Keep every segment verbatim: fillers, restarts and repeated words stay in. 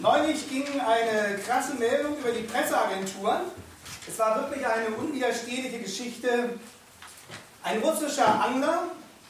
Neulich ging eine krasse Meldung über die Presseagenturen. Es war wirklich eine unwiderstehliche Geschichte. Ein russischer Angler,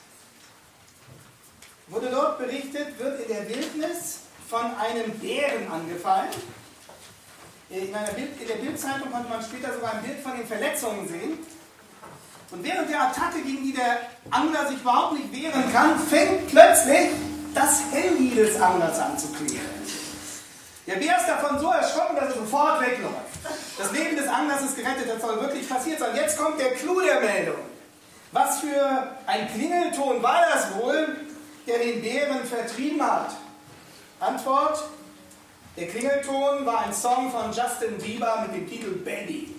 wurde dort berichtet, wird in der Wildnis von einem Bären angefallen. In, einer Bild, in der Bildzeitung konnte man später sogar ein Bild von den Verletzungen sehen. Und während der Attacke, gegen die der Angler sich überhaupt nicht wehren kann, fängt plötzlich das Handy des Anglers an zu klingeln. Der Bär ist davon so erschrocken, dass er sofort wegläuft. Das Leben des Anglers ist gerettet, das soll wirklich passiert sein. Jetzt kommt der Clou der Meldung. Was für ein Klingelton war das wohl, der den Bären vertrieben hat? Antwort: Der Klingelton war ein Song von Justin Bieber mit dem Titel Baby.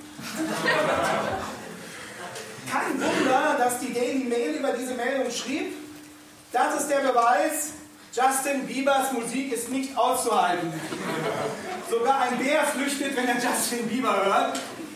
Kein Wunder, dass die Daily Mail über diese Meldung schrieb. Das ist der Beweis, Justin Biebers Musik ist nicht auszuhalten. Sogar ein Bär flüchtet, wenn er Justin Bieber hört.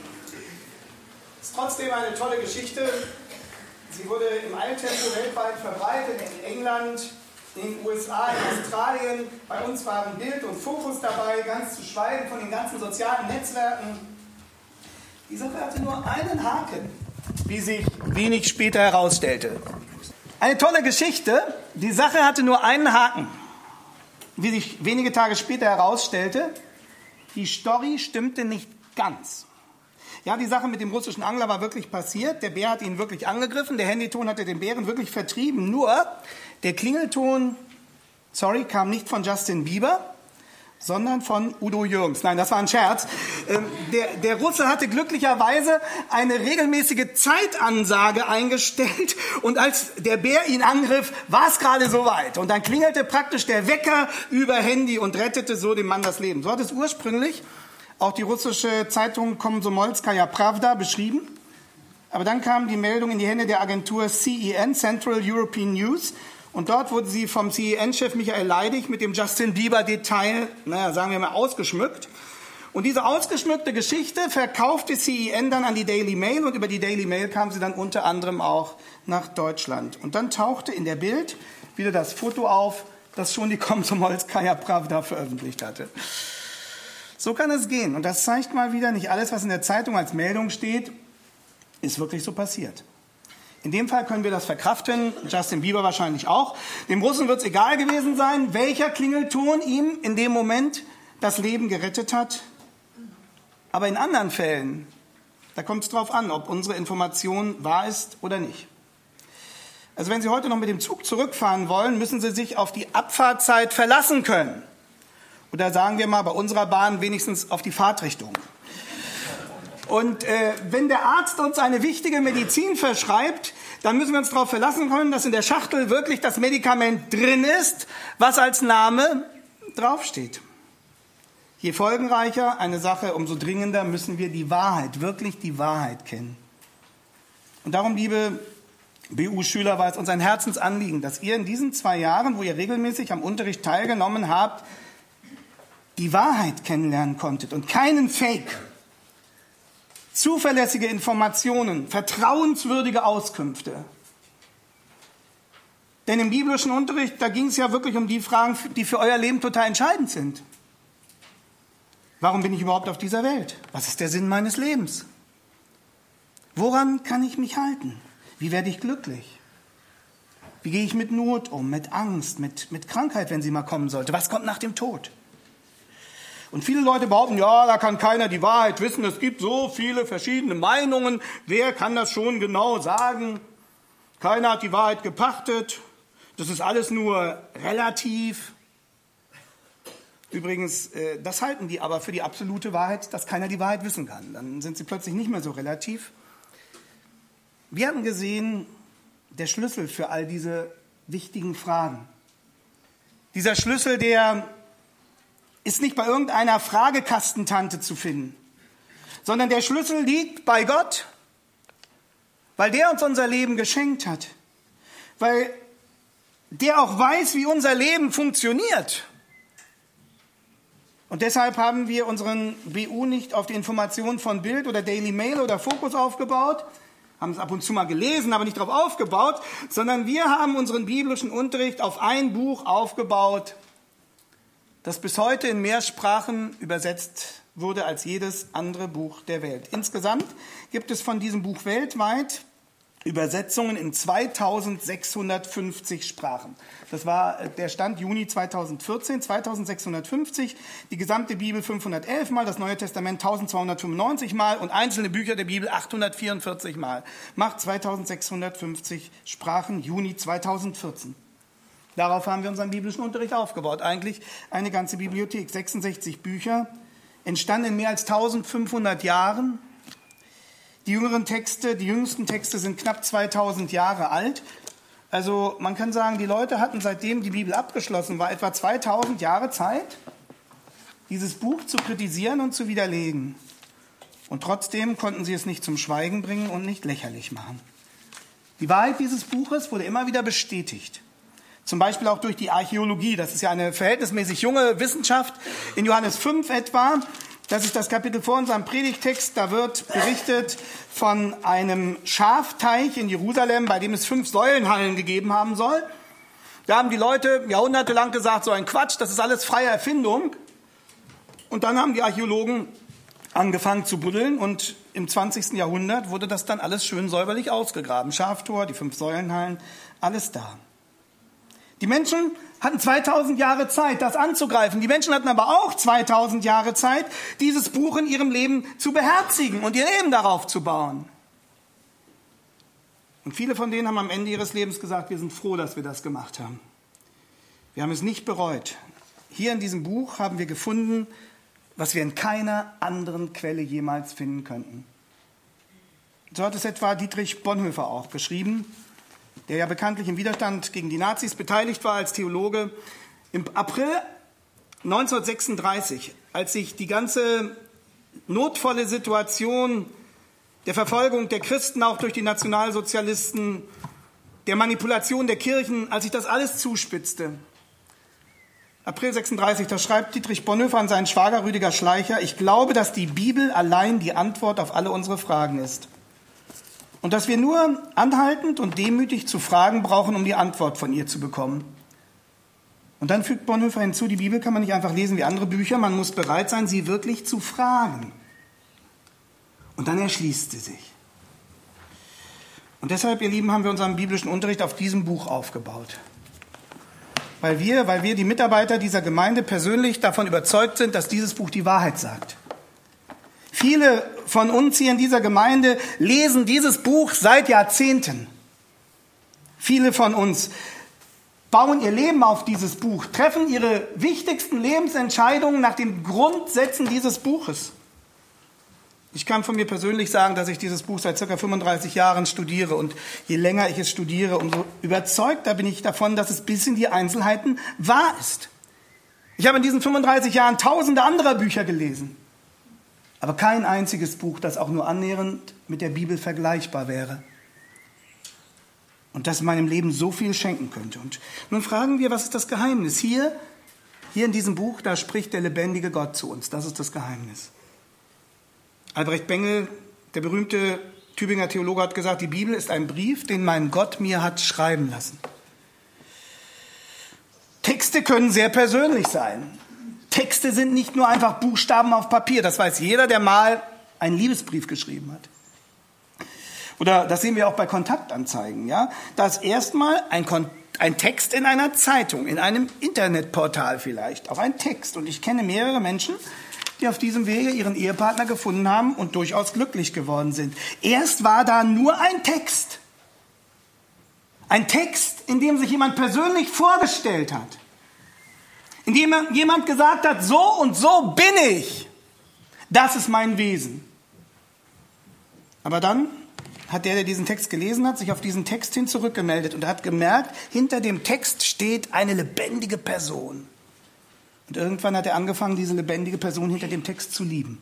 Ist trotzdem eine tolle Geschichte. Sie wurde im Eiltempo weltweit verbreitet, in England, in den U S A, in Australien. Bei uns waren Bild und Fokus dabei, ganz zu schweigen von den ganzen sozialen Netzwerken. Die Sache hatte nur einen Haken, wie sich wenig später herausstellte. Eine tolle Geschichte. Die Sache hatte nur einen Haken. Wie sich wenige Tage später herausstellte, die Story stimmte nicht ganz. Ja, die Sache mit dem russischen Angler war wirklich passiert. Der Bär hat ihn wirklich angegriffen. Der Handyton hatte den Bären wirklich vertrieben. Nur der Klingelton, sorry, kam nicht von Justin Bieber, sondern von Udo Jürgens. Nein, das war ein Scherz. Ähm, der, der Russe hatte glücklicherweise eine regelmäßige Zeitansage eingestellt und als der Bär ihn angriff, war es gerade soweit. Und dann klingelte praktisch der Wecker über Handy und rettete so dem Mann das Leben. So hat es ursprünglich auch die russische Zeitung Komsomolskaja Pravda beschrieben. Aber dann kam die Meldung in die Hände der Agentur C E N, Central European News. Und dort wurde sie vom C E N-Chef Michael Leidig mit dem Justin Bieber-Detail, naja, sagen wir mal, ausgeschmückt. Und diese ausgeschmückte Geschichte verkaufte C E N dann an die Daily Mail und über die Daily Mail kam sie dann unter anderem auch nach Deutschland. Und dann tauchte in der Bild wieder das Foto auf, das schon die Komsomolskaja Pravda veröffentlicht hatte. So kann es gehen. Und das zeigt mal wieder, nicht alles, was in der Zeitung als Meldung steht, ist wirklich so passiert. In dem Fall können wir das verkraften, Justin Bieber wahrscheinlich auch. Dem Russen wird es egal gewesen sein, welcher Klingelton ihm in dem Moment das Leben gerettet hat. Aber in anderen Fällen, da kommt es darauf an, ob unsere Information wahr ist oder nicht. Also wenn Sie heute noch mit dem Zug zurückfahren wollen, müssen Sie sich auf die Abfahrtzeit verlassen können. Oder sagen wir mal bei unserer Bahn wenigstens auf die Fahrtrichtung. Und äh, wenn der Arzt uns eine wichtige Medizin verschreibt, dann müssen wir uns darauf verlassen können, dass in der Schachtel wirklich das Medikament drin ist, was als Name draufsteht. Je folgenreicher eine Sache, umso dringender müssen wir die Wahrheit, wirklich die Wahrheit kennen. Und darum, liebe B U-Schüler, war es uns ein Herzensanliegen, dass ihr in diesen zwei Jahren, wo ihr regelmäßig am Unterricht teilgenommen habt, die Wahrheit kennenlernen konntet und keinen Fake. Zuverlässige Informationen, vertrauenswürdige Auskünfte. Denn im biblischen Unterricht, da ging es ja wirklich um die Fragen, die für euer Leben total entscheidend sind. Warum bin ich überhaupt auf dieser Welt? Was ist der Sinn meines Lebens? Woran kann ich mich halten? Wie werde ich glücklich? Wie gehe ich mit Not um, mit Angst, mit, mit Krankheit, wenn sie mal kommen sollte? Was kommt nach dem Tod? Und viele Leute behaupten, ja, da kann keiner die Wahrheit wissen. Es gibt so viele verschiedene Meinungen. Wer kann das schon genau sagen? Keiner hat die Wahrheit gepachtet. Das ist alles nur relativ. Übrigens, das halten die aber für die absolute Wahrheit, dass keiner die Wahrheit wissen kann. Dann sind sie plötzlich nicht mehr so relativ. Wir hatten gesehen, der Schlüssel für all diese wichtigen Fragen. Dieser Schlüssel, der ist nicht bei irgendeiner Fragekastentante zu finden, sondern der Schlüssel liegt bei Gott, weil der uns unser Leben geschenkt hat, weil der auch weiß, wie unser Leben funktioniert. Und deshalb haben wir unseren B U nicht auf die Informationen von Bild oder Daily Mail oder Fokus aufgebaut, haben es ab und zu mal gelesen, aber nicht darauf aufgebaut, sondern wir haben unseren biblischen Unterricht auf ein Buch aufgebaut, das bis heute in mehr Sprachen übersetzt wurde als jedes andere Buch der Welt. Insgesamt gibt es von diesem Buch weltweit Übersetzungen in zweitausendsechshundertfünfzig Sprachen. Das war der Stand Juni zweitausendvierzehn, zweitausendsechshundertfünfzig, die gesamte Bibel fünfhundertelf Mal, das Neue Testament eintausendzweihundertfünfundneunzig Mal und einzelne Bücher der Bibel achthundertvierundvierzig Mal. Macht zweitausendsechshundertfünfzig Sprachen, Juni zweitausendvierzehn. Darauf haben wir unseren biblischen Unterricht aufgebaut. Eigentlich eine ganze Bibliothek, sechsundsechzig Bücher, entstanden in mehr als eintausendfünfhundert Jahren. Die jüngeren Texte, die jüngsten Texte sind knapp zweitausend Jahre alt. Also man kann sagen, die Leute hatten, seitdem die Bibel abgeschlossen war, etwa zweitausend Jahre Zeit, dieses Buch zu kritisieren und zu widerlegen. Und trotzdem konnten sie es nicht zum Schweigen bringen und nicht lächerlich machen. Die Wahrheit dieses Buches wurde immer wieder bestätigt. Zum Beispiel auch durch die Archäologie. Das ist ja eine verhältnismäßig junge Wissenschaft. In Johannes fünf etwa, das ist das Kapitel vor unserem Predigtext, da wird berichtet von einem Schafteich in Jerusalem, bei dem es fünf Säulenhallen gegeben haben soll. Da haben die Leute jahrhundertelang gesagt, so ein Quatsch, das ist alles freie Erfindung. Und dann haben die Archäologen angefangen zu buddeln und im zwanzigsten Jahrhundert wurde das dann alles schön säuberlich ausgegraben. Schaftor, die fünf Säulenhallen, alles da. Die Menschen hatten zweitausend Jahre Zeit, das anzugreifen. Die Menschen hatten aber auch zweitausend Jahre Zeit, dieses Buch in ihrem Leben zu beherzigen und ihr Leben darauf zu bauen. Und viele von denen haben am Ende ihres Lebens gesagt, wir sind froh, dass wir das gemacht haben. Wir haben es nicht bereut. Hier in diesem Buch haben wir gefunden, was wir in keiner anderen Quelle jemals finden könnten. So hat es etwa Dietrich Bonhoeffer auch geschrieben, der ja bekanntlich im Widerstand gegen die Nazis beteiligt war als Theologe. Im April neunzehnhundertsechsunddreißig, als sich die ganze notvolle Situation der Verfolgung der Christen auch durch die Nationalsozialisten, der Manipulation der Kirchen, als sich das alles zuspitzte. April sechsunddreißig, da schreibt Dietrich Bonhoeffer an seinen Schwager Rüdiger Schleicher, ich glaube, dass die Bibel allein die Antwort auf alle unsere Fragen ist. Und dass wir nur anhaltend und demütig zu fragen brauchen, um die Antwort von ihr zu bekommen. Und dann fügt Bonhoeffer hinzu, die Bibel kann man nicht einfach lesen wie andere Bücher, man muss bereit sein, sie wirklich zu fragen. Und dann erschließt sie sich. Und deshalb, ihr Lieben, haben wir unseren biblischen Unterricht auf diesem Buch aufgebaut. Weil wir, weil wir die Mitarbeiter dieser Gemeinde persönlich davon überzeugt sind, dass dieses Buch die Wahrheit sagt. Viele von uns hier in dieser Gemeinde lesen dieses Buch seit Jahrzehnten. Viele von uns bauen ihr Leben auf dieses Buch, treffen ihre wichtigsten Lebensentscheidungen nach den Grundsätzen dieses Buches. Ich kann von mir persönlich sagen, dass ich dieses Buch seit ca. fünfunddreißig Jahren studiere. Und je länger ich es studiere, umso überzeugter bin ich davon, dass es bis in die Einzelheiten wahr ist. Ich habe in diesen fünfunddreißig Jahren tausende anderer Bücher gelesen. Aber kein einziges Buch, das auch nur annähernd mit der Bibel vergleichbar wäre. Und das meinem Leben so viel schenken könnte. Und nun fragen wir, was ist das Geheimnis? Hier, hier in diesem Buch, da spricht der lebendige Gott zu uns. Das ist das Geheimnis. Albrecht Bengel, der berühmte Tübinger Theologe, hat gesagt, die Bibel ist ein Brief, den mein Gott mir hat schreiben lassen. Texte können sehr persönlich sein. Texte sind nicht nur einfach Buchstaben auf Papier. Das weiß jeder, der mal einen Liebesbrief geschrieben hat. Oder das sehen wir auch bei Kontaktanzeigen. Ja? Da ist erstmal ein, Kon- ein Text in einer Zeitung, in einem Internetportal vielleicht. Auch ein Text. Und ich kenne mehrere Menschen, die auf diesem Wege ihren Ehepartner gefunden haben und durchaus glücklich geworden sind. Erst war da nur ein Text. Ein Text, in dem sich jemand persönlich vorgestellt hat. In dem jemand gesagt hat, so und so bin ich. Das ist mein Wesen. Aber dann hat der, der diesen Text gelesen hat, sich auf diesen Text hin zurückgemeldet und hat gemerkt, hinter dem Text steht eine lebendige Person. Und irgendwann hat er angefangen, diese lebendige Person hinter dem Text zu lieben.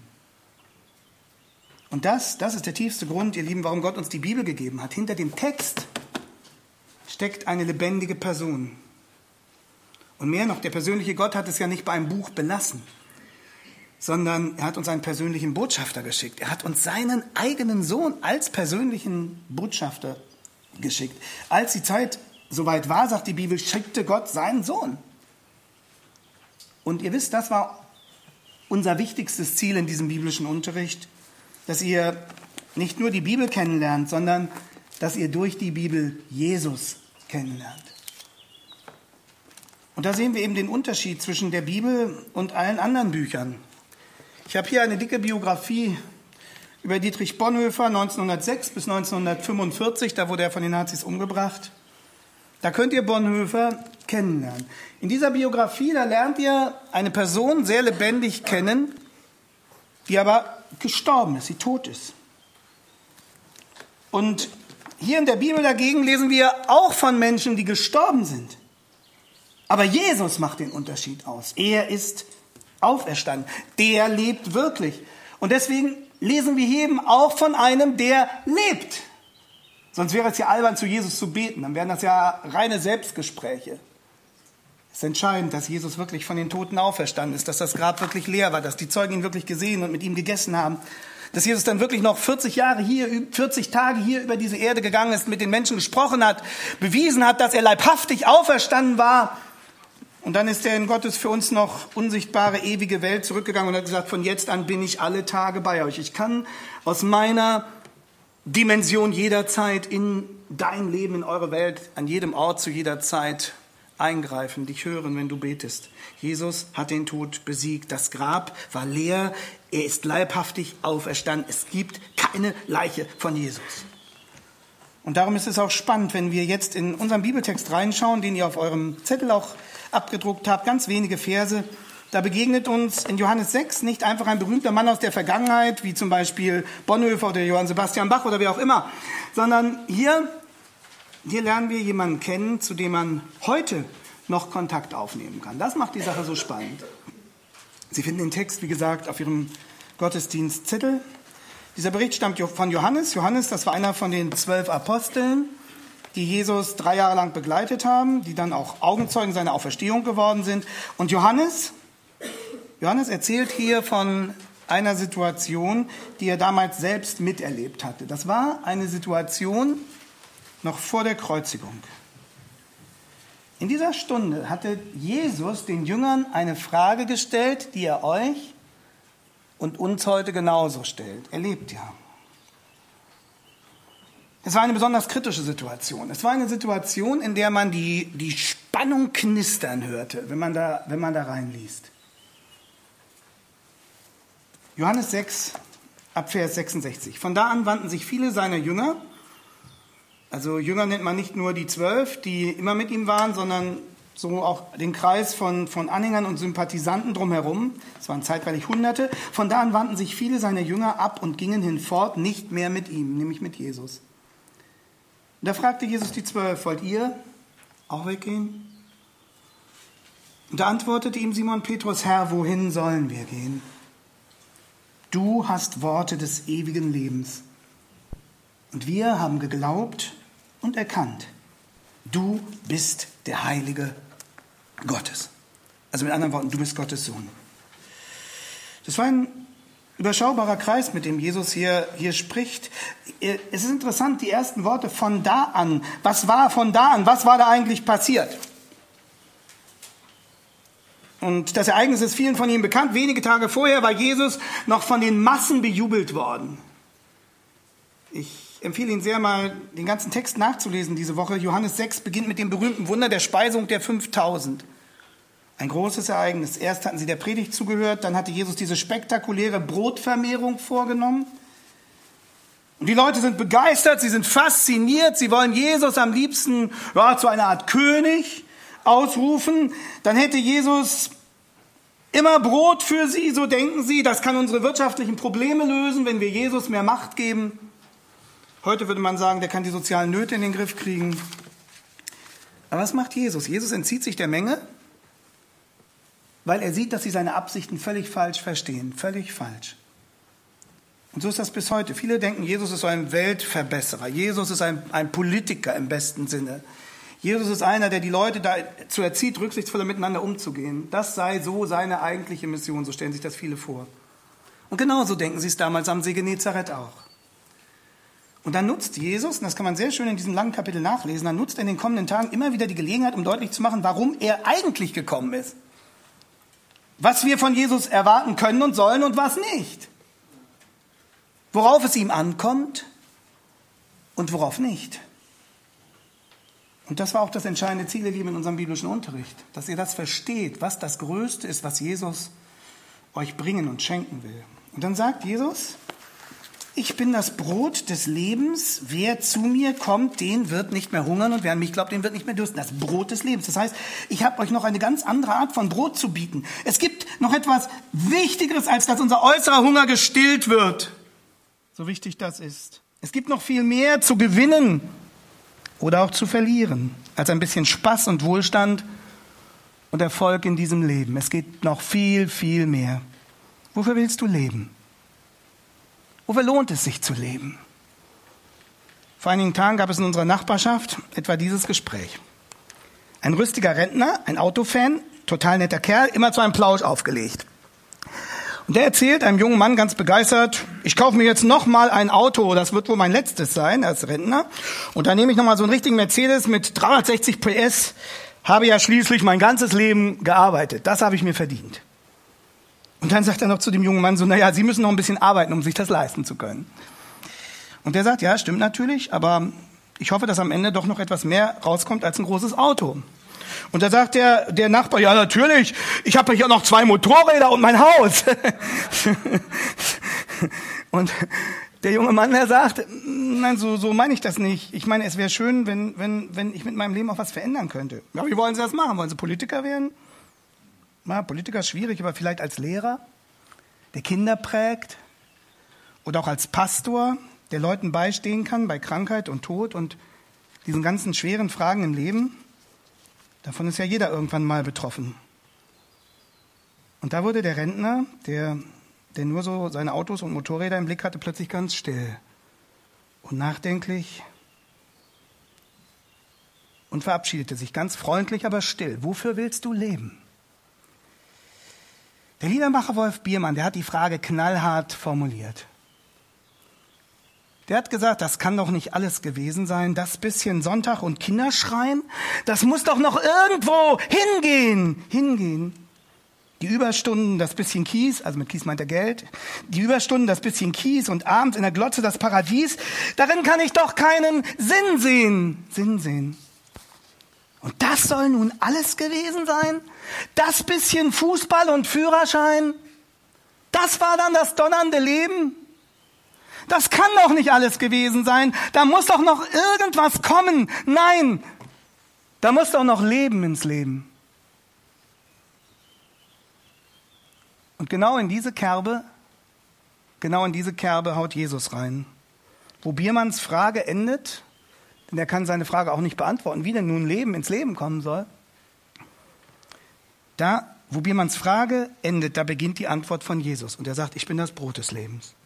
Und das, das ist der tiefste Grund, ihr Lieben, warum Gott uns die Bibel gegeben hat. Hinter dem Text steckt eine lebendige Person. Und mehr noch, der persönliche Gott hat es ja nicht bei einem Buch belassen, sondern er hat uns einen persönlichen Botschafter geschickt. Er hat uns seinen eigenen Sohn als persönlichen Botschafter geschickt. Als die Zeit soweit war, sagt die Bibel, schickte Gott seinen Sohn. Und ihr wisst, das war unser wichtigstes Ziel in diesem biblischen Unterricht, dass ihr nicht nur die Bibel kennenlernt, sondern dass ihr durch die Bibel Jesus kennenlernt. Und da sehen wir eben den Unterschied zwischen der Bibel und allen anderen Büchern. Ich habe hier eine dicke Biografie über Dietrich Bonhoeffer, neunzehnhundertsechs bis neunzehnhundertfünfundvierzig, da wurde er von den Nazis umgebracht. Da könnt ihr Bonhoeffer kennenlernen. In dieser Biografie, da lernt ihr eine Person sehr lebendig kennen, die aber gestorben ist, die tot ist. Und hier in der Bibel dagegen lesen wir auch von Menschen, die gestorben sind. Aber Jesus macht den Unterschied aus. Er ist auferstanden. Der lebt wirklich. Und deswegen lesen wir hier eben auch von einem, der lebt. Sonst wäre es ja albern, zu Jesus zu beten. Dann wären das ja reine Selbstgespräche. Es ist entscheidend, dass Jesus wirklich von den Toten auferstanden ist, dass das Grab wirklich leer war, dass die Zeugen ihn wirklich gesehen und mit ihm gegessen haben. Dass Jesus dann wirklich noch vierzig Jahre hier, vierzig Tage hier über diese Erde gegangen ist, mit den Menschen gesprochen hat, bewiesen hat, dass er leibhaftig auferstanden war. Und dann ist er in Gottes für uns noch unsichtbare, ewige Welt zurückgegangen und hat gesagt, von jetzt an bin ich alle Tage bei euch. Ich kann aus meiner Dimension jederzeit in dein Leben, in eure Welt, an jedem Ort, zu jeder Zeit eingreifen, dich hören, wenn du betest. Jesus hat den Tod besiegt. Das Grab war leer. Er ist leibhaftig auferstanden. Es gibt keine Leiche von Jesus. Und darum ist es auch spannend, wenn wir jetzt in unseren Bibeltext reinschauen, den ihr auf eurem Zettel auch abgedruckt habt, ganz wenige Verse. Da begegnet uns in Johannes sechs nicht einfach ein berühmter Mann aus der Vergangenheit, wie zum Beispiel Bonhoeffer oder Johann Sebastian Bach oder wer auch immer, sondern hier, hier lernen wir jemanden kennen, zu dem man heute noch Kontakt aufnehmen kann. Das macht die Sache so spannend. Sie finden den Text, wie gesagt, auf Ihrem Gottesdienstzettel. Dieser Bericht stammt von Johannes. Johannes, das war einer von den zwölf Aposteln, die Jesus drei Jahre lang begleitet haben, die dann auch Augenzeugen seiner Auferstehung geworden sind. Und Johannes, Johannes erzählt hier von einer Situation, die er damals selbst miterlebt hatte. Das war eine Situation noch vor der Kreuzigung. In dieser Stunde hatte Jesus den Jüngern eine Frage gestellt, die er euch und uns heute genauso stellt. Er lebt ja. Es war eine besonders kritische Situation. Es war eine Situation, in der man die, die Spannung knistern hörte, wenn man da, wenn man da reinliest. Johannes sechs, ab Vers sechsundsechzig. Von da an wandten sich viele seiner Jünger, also Jünger nennt man nicht nur die zwölf, die immer mit ihm waren, sondern so auch den Kreis von, von Anhängern und Sympathisanten drumherum. Es waren zeitweilig Hunderte. Von da an wandten sich viele seiner Jünger ab und gingen hinfort nicht mehr mit ihm, nämlich mit Jesus. Und da fragte Jesus die Zwölf, wollt ihr auch weggehen? Und da antwortete ihm Simon Petrus, Herr, wohin sollen wir gehen? Du hast Worte des ewigen Lebens. Und wir haben geglaubt und erkannt, du bist der Heilige Gottes. Also mit anderen Worten, du bist Gottes Sohn. Das war ein überschaubarer Kreis, mit dem Jesus hier, hier spricht. Es ist interessant, die ersten Worte von da an. Was war von da an? Was war da eigentlich passiert? Und das Ereignis ist vielen von Ihnen bekannt. Wenige Tage vorher war Jesus noch von den Massen bejubelt worden. Ich empfehle Ihnen sehr, mal den ganzen Text nachzulesen diese Woche. Johannes sechs beginnt mit dem berühmten Wunder der Speisung der fünftausend. Ein großes Ereignis. Erst hatten sie der Predigt zugehört, dann hatte Jesus diese spektakuläre Brotvermehrung vorgenommen. Und die Leute sind begeistert, sie sind fasziniert, sie wollen Jesus am liebsten ja, zu einer Art König ausrufen. Dann hätte Jesus immer Brot für sie, so denken sie. Das kann unsere wirtschaftlichen Probleme lösen, wenn wir Jesus mehr Macht geben. Heute würde man sagen, der kann die sozialen Nöte in den Griff kriegen. Aber was macht Jesus? Jesus entzieht sich der Menge, weil er sieht, dass sie seine Absichten völlig falsch verstehen. Völlig falsch. Und so ist das bis heute. Viele denken, Jesus ist so ein Weltverbesserer. Jesus ist ein, ein Politiker im besten Sinne. Jesus ist einer, der die Leute dazu erzieht, rücksichtsvoller miteinander umzugehen. Das sei so seine eigentliche Mission. So stellen sich das viele vor. Und genauso denken sie es damals am See Genezareth auch. Und dann nutzt Jesus, und das kann man sehr schön in diesem langen Kapitel nachlesen, dann nutzt er in den kommenden Tagen immer wieder die Gelegenheit, um deutlich zu machen, warum er eigentlich gekommen ist. was wir von Jesus erwarten können und sollen und was nicht. Worauf es ihm ankommt und worauf nicht. Und das war auch das entscheidende Ziel, ihr Lieben, in unserem biblischen Unterricht, dass ihr das versteht, was das Größte ist, was Jesus euch bringen und schenken will. Und dann sagt Jesus, ich bin das Brot des Lebens, wer zu mir kommt, den wird nicht mehr hungern und wer an mich glaubt, den wird nicht mehr dürsten. Das Brot des Lebens. Das heißt, ich habe euch noch eine ganz andere Art von Brot zu bieten. Es gibt noch etwas Wichtigeres, als dass unser äußerer Hunger gestillt wird. So wichtig das ist. Es gibt noch viel mehr zu gewinnen oder auch zu verlieren, als ein bisschen Spaß und Wohlstand und Erfolg in diesem Leben. Es geht noch viel, viel mehr. Wofür willst du leben? Wofür lohnt es sich zu leben? Vor einigen Tagen gab es in unserer Nachbarschaft etwa dieses Gespräch. Ein rüstiger Rentner, ein Autofan, total netter Kerl, immer zu einem Plausch aufgelegt. Und der erzählt einem jungen Mann ganz begeistert, ich kaufe mir jetzt nochmal ein Auto, das wird wohl mein letztes sein als Rentner. Und dann nehme ich nochmal so einen richtigen Mercedes mit dreihundertsechzig P S, habe ja schließlich mein ganzes Leben gearbeitet. Das habe ich mir verdient. Und dann sagt er noch zu dem jungen Mann so, naja, Sie müssen noch ein bisschen arbeiten, um sich das leisten zu können. Und der sagt, ja, stimmt natürlich, aber ich hoffe, dass am Ende doch noch etwas mehr rauskommt als ein großes Auto. Und da sagt der, der Nachbar, ja natürlich, ich habe hier noch zwei Motorräder und mein Haus. Und der junge Mann, der sagt, nein, so, so meine ich das nicht. Ich meine, es wäre schön, wenn, wenn, wenn ich mit meinem Leben auch was verändern könnte. Ja, wie wollen Sie das machen? Wollen Sie Politiker werden? Na, Politiker ist schwierig, aber vielleicht als Lehrer, der Kinder prägt. Oder auch als Pastor, der Leuten beistehen kann bei Krankheit und Tod und diesen ganzen schweren Fragen im Leben. Davon ist ja jeder irgendwann mal betroffen. Und da wurde der Rentner, der, der nur so seine Autos und Motorräder im Blick hatte, plötzlich ganz still und nachdenklich und verabschiedete sich ganz freundlich, aber still. Wofür willst du leben? Der Liedermacher Wolf Biermann, der hat die Frage knallhart formuliert. Der hat gesagt, das kann doch nicht alles gewesen sein. Das bisschen Sonntag und Kinderschreien, das muss doch noch irgendwo hingehen, hingehen. Die Überstunden, das bisschen Kies, also mit Kies meint er Geld, die Überstunden, das bisschen Kies und abends in der Glotze das Paradies, darin kann ich doch keinen Sinn sehen, Sinn sehen. Und das soll nun alles gewesen sein? Das bisschen Fußball und Führerschein? Das war dann das donnernde Leben? Das kann doch nicht alles gewesen sein. Da muss doch noch irgendwas kommen. Nein, da muss doch noch Leben ins Leben. Und genau in diese Kerbe, genau in diese Kerbe haut Jesus rein. Wo Biermanns Frage endet, denn er kann seine Frage auch nicht beantworten, wie denn nun Leben ins Leben kommen soll. Da, wo Biermanns Frage endet, da beginnt die Antwort von Jesus. Und er sagt, ich bin das Brot des Lebens.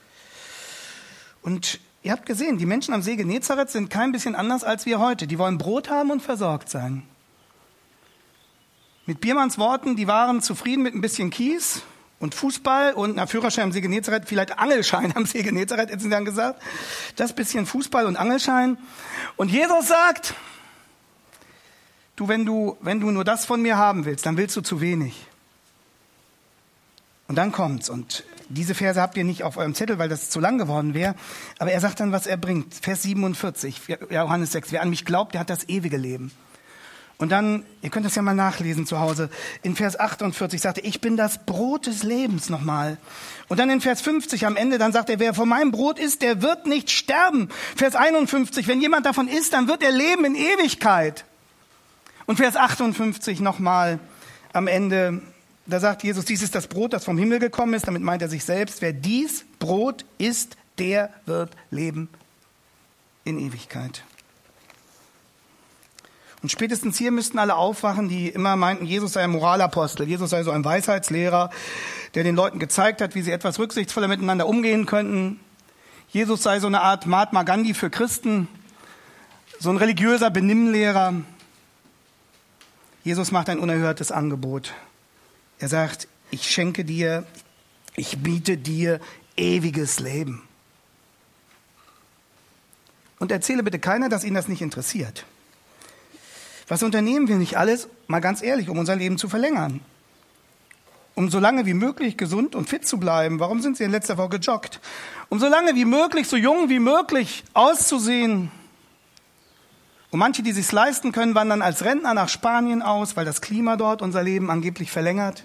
Und ihr habt gesehen, die Menschen am See Genezareth sind kein bisschen anders als wir heute. Die wollen Brot haben und versorgt sein. Mit Biermanns Worten, die waren zufrieden mit ein bisschen Kies und Fußball und einer Führerschein am See Genezareth, vielleicht Angelschein am See Genezareth, hätten sie dann gesagt. Das bisschen Fußball und Angelschein. Und Jesus sagt, du, wenn du, wenn du nur das von mir haben willst, dann willst du zu wenig. Und dann kommt's. Und diese Verse habt ihr nicht auf eurem Zettel, weil das zu lang geworden wäre. Aber er sagt dann, was er bringt. Vers siebenundvierzig, Johannes sechs. Wer an mich glaubt, der hat das ewige Leben. Und dann, ihr könnt das ja mal nachlesen zu Hause, in Vers achtundvierzig sagt er, ich bin das Brot des Lebens nochmal. Und dann in Vers fünfzig am Ende, dann sagt er, wer von meinem Brot isst, der wird nicht sterben. Vers einundfünfzig, wenn jemand davon isst, dann wird er leben in Ewigkeit. Und Vers achtundfünfzig nochmal am Ende, da sagt Jesus, dies ist das Brot, das vom Himmel gekommen ist. Damit meint er sich selbst, wer dies Brot isst, der wird leben in Ewigkeit. Und spätestens hier müssten alle aufwachen, die immer meinten, Jesus sei ein Moralapostel, Jesus sei so ein Weisheitslehrer, der den Leuten gezeigt hat, wie sie etwas rücksichtsvoller miteinander umgehen könnten. Jesus sei so eine Art Mahatma Gandhi für Christen, so ein religiöser Benimmlehrer. Jesus macht ein unerhörtes Angebot. Er sagt, ich schenke dir, ich biete dir ewiges Leben. Und erzähle bitte keiner, dass ihn das nicht interessiert. Was unternehmen wir nicht alles, mal ganz ehrlich, um unser Leben zu verlängern? um so lange wie möglich gesund und fit zu bleiben. Warum sind Sie in letzter Woche gejoggt? Um so lange wie möglich, so jung wie möglich auszusehen. Und manche, die sich's leisten können, wandern als Rentner nach Spanien aus, weil das Klima dort unser Leben angeblich verlängert.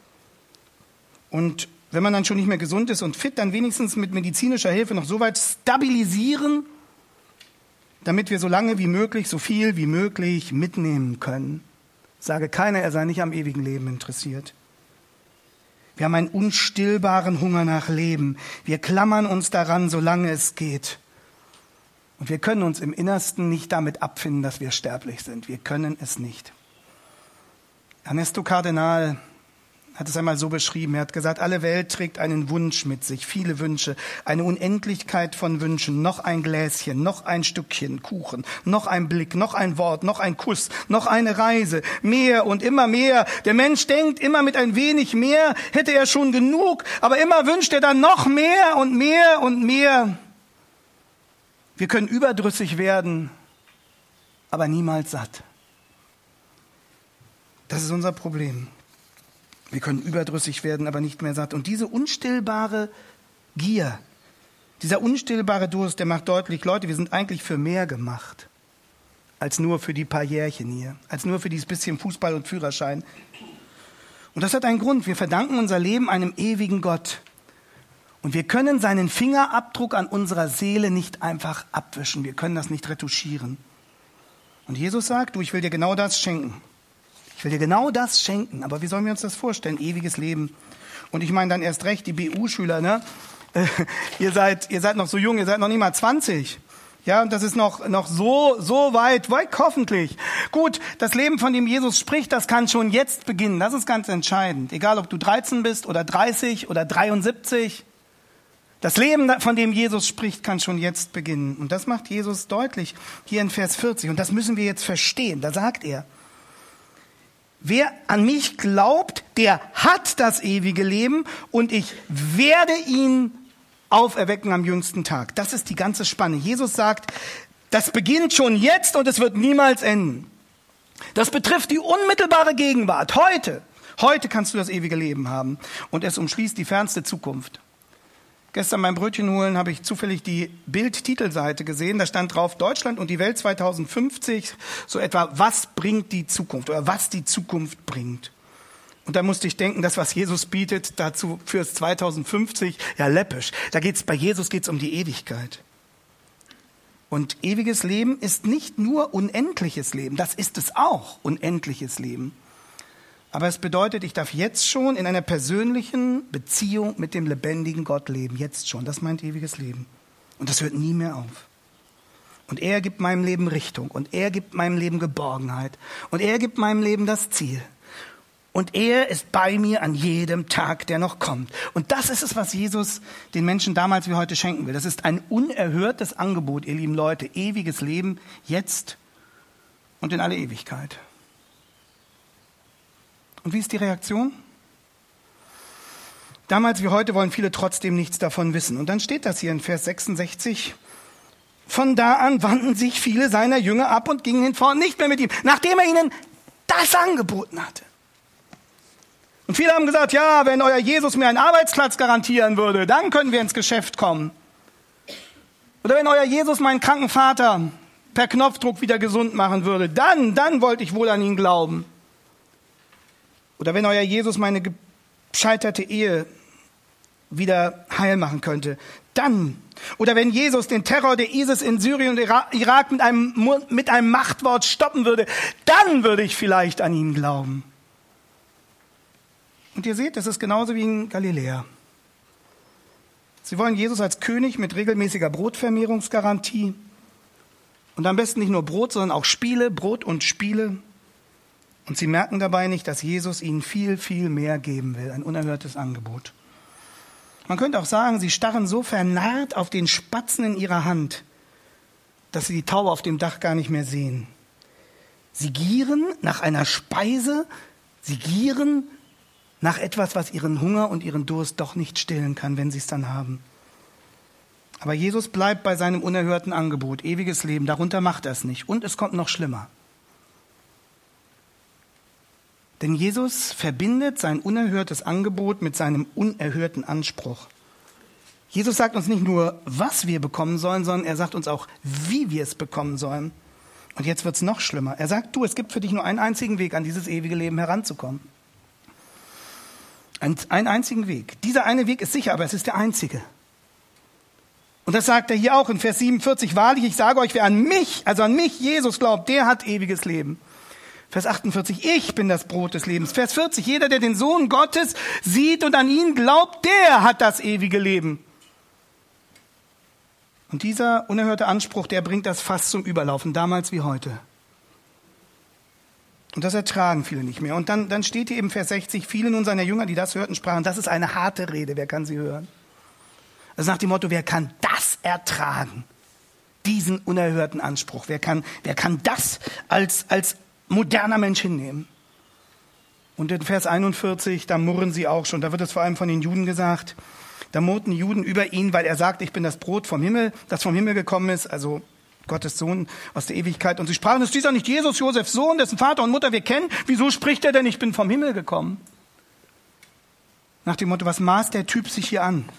Und wenn man dann schon nicht mehr gesund ist und fit, dann wenigstens mit medizinischer Hilfe noch so weit stabilisieren, damit wir so lange wie möglich, so viel wie möglich mitnehmen können. Sage keiner, er sei nicht am ewigen Leben interessiert. Wir haben einen unstillbaren Hunger nach Leben. Wir klammern uns daran, solange es geht. Und wir können uns im Innersten nicht damit abfinden, dass wir sterblich sind. Wir können es nicht. Ernesto Cardenal hat es einmal so beschrieben. Er hat gesagt, alle Welt trägt einen Wunsch mit sich, viele Wünsche, eine Unendlichkeit von Wünschen, noch ein Gläschen, noch ein Stückchen Kuchen, noch ein Blick, noch ein Wort, noch ein Kuss, noch eine Reise, mehr und immer mehr. Der Mensch denkt, immer mit ein wenig mehr hätte er schon genug, aber immer wünscht er dann noch mehr und mehr und mehr. Wir können überdrüssig werden, aber niemals satt. Das ist unser Problem. Wir können überdrüssig werden, aber nicht mehr satt. Und diese unstillbare Gier, dieser unstillbare Durst, der macht deutlich, Leute, wir sind eigentlich für mehr gemacht, als nur für die paar Jährchen hier, als nur für dieses bisschen Fußball und Führerschein. Und das hat einen Grund. Wir verdanken unser Leben einem ewigen Gott. Und wir können seinen Fingerabdruck an unserer Seele nicht einfach abwischen. Wir können das nicht retuschieren. Und Jesus sagt, du, ich will dir genau das schenken. Ich will dir genau das schenken. Aber wie sollen wir uns das vorstellen? Ewiges Leben. Und ich meine dann erst recht die B U-Schüler, ne? Äh, ihr seid, ihr seid noch so jung, ihr seid noch nicht mal zwanzig. Ja, und das ist noch, noch so, so weit weg, hoffentlich. Gut, das Leben, von dem Jesus spricht, das kann schon jetzt beginnen. Das ist ganz entscheidend. Egal, ob du dreizehn bist oder dreißig oder dreiundsiebzig. Das Leben, von dem Jesus spricht, kann schon jetzt beginnen. Und das macht Jesus deutlich hier in Vers vierzig. Und das müssen wir jetzt verstehen. Da sagt er, wer an mich glaubt, der hat das ewige Leben und ich werde ihn auferwecken am jüngsten Tag. Das ist die ganze Spanne. Jesus sagt, das beginnt schon jetzt und es wird niemals enden. Das betrifft die unmittelbare Gegenwart. Heute, heute kannst du das ewige Leben haben. Und es umschließt die fernste Zukunft. Gestern beim Brötchen holen habe ich zufällig die Bild-Titelseite gesehen. Da stand drauf, Deutschland und die Welt zweitausendfünfzig, so etwa, was bringt die Zukunft oder was die Zukunft bringt. Und da musste ich denken, das, was Jesus bietet, dazu fürs zweitausendfünfzig, ja läppisch. Da geht's, bei Jesus geht's um die Ewigkeit. Und ewiges Leben ist nicht nur unendliches Leben, das ist es auch, unendliches Leben. Aber es bedeutet, ich darf jetzt schon in einer persönlichen Beziehung mit dem lebendigen Gott leben. Jetzt schon. Das meint ewiges Leben. Und das hört nie mehr auf. Und er gibt meinem Leben Richtung. Und er gibt meinem Leben Geborgenheit. Und er gibt meinem Leben das Ziel. Und er ist bei mir an jedem Tag, der noch kommt. Und das ist es, was Jesus den Menschen damals wie heute schenken will. Das ist ein unerhörtes Angebot, ihr lieben Leute. Ewiges Leben jetzt und in alle Ewigkeit. Und wie ist die Reaktion? Damals wie heute wollen viele trotzdem nichts davon wissen. Und dann steht das hier in Vers sechsundsechzig. Von da an wandten sich viele seiner Jünger ab und gingen hinfort nicht mehr mit ihm, nachdem er ihnen das angeboten hatte. Und viele haben gesagt, ja, wenn euer Jesus mir einen Arbeitsplatz garantieren würde, dann können wir ins Geschäft kommen. Oder wenn euer Jesus meinen kranken Vater per Knopfdruck wieder gesund machen würde, dann, dann wollte ich wohl an ihn glauben. Oder wenn euer Jesus meine gescheiterte Ehe wieder heil machen könnte, dann. Oder wenn Jesus den Terror der ISIS in Syrien und Irak mit einem, mit einem Machtwort stoppen würde, dann würde ich vielleicht an ihn glauben. Und ihr seht, das ist genauso wie in Galiläa. Sie wollen Jesus als König mit regelmäßiger Brotvermehrungsgarantie. Und am besten nicht nur Brot, sondern auch Spiele, Brot und Spiele. Und sie merken dabei nicht, dass Jesus ihnen viel, viel mehr geben will. Ein unerhörtes Angebot. Man könnte auch sagen, sie starren so vernarrt auf den Spatzen in ihrer Hand, dass sie die Taube auf dem Dach gar nicht mehr sehen. Sie gieren nach einer Speise, sie gieren nach etwas, was ihren Hunger und ihren Durst doch nicht stillen kann, wenn sie es dann haben. Aber Jesus bleibt bei seinem unerhörten Angebot, ewiges Leben, darunter macht er es nicht. Und es kommt noch schlimmer. Denn Jesus verbindet sein unerhörtes Angebot mit seinem unerhörten Anspruch. Jesus sagt uns nicht nur, was wir bekommen sollen, sondern er sagt uns auch, wie wir es bekommen sollen. Und jetzt wird's noch schlimmer. Er sagt, du, es gibt für dich nur einen einzigen Weg, an dieses ewige Leben heranzukommen. Ein, einen einzigen Weg. Dieser eine Weg ist sicher, aber es ist der einzige. Und das sagt er hier auch in Vers siebenundvierzig. Wahrlich, ich sage euch, wer an mich, also an mich, Jesus glaubt, der hat ewiges Leben. Vers achtundvierzig, ich bin das Brot des Lebens. Vers vierzig, jeder, der den Sohn Gottes sieht und an ihn glaubt, der hat das ewige Leben. Und dieser unerhörte Anspruch, der bringt das Fass zum Überlaufen, damals wie heute. Und das ertragen viele nicht mehr. Und dann, dann steht hier eben Vers sechzig, viele nun seiner Jünger, die das hörten, sprachen, das ist eine harte Rede, wer kann sie hören? Also nach dem Motto, wer kann das ertragen? Diesen unerhörten Anspruch. Wer kann, wer kann das als, als moderner Mensch hinnehmen? Und in Vers einundvierzig, da murren sie auch schon, da wird es vor allem von den Juden gesagt, da murrten die Juden über ihn, weil er sagt, ich bin das Brot vom Himmel, das vom Himmel gekommen ist, also Gottes Sohn aus der Ewigkeit. Und sie sprachen, ist dieser nicht Jesus, Josefs Sohn, dessen Vater und Mutter wir kennen? Wieso spricht er denn, ich bin vom Himmel gekommen? Nach dem Motto, was maßt der Typ sich hier an?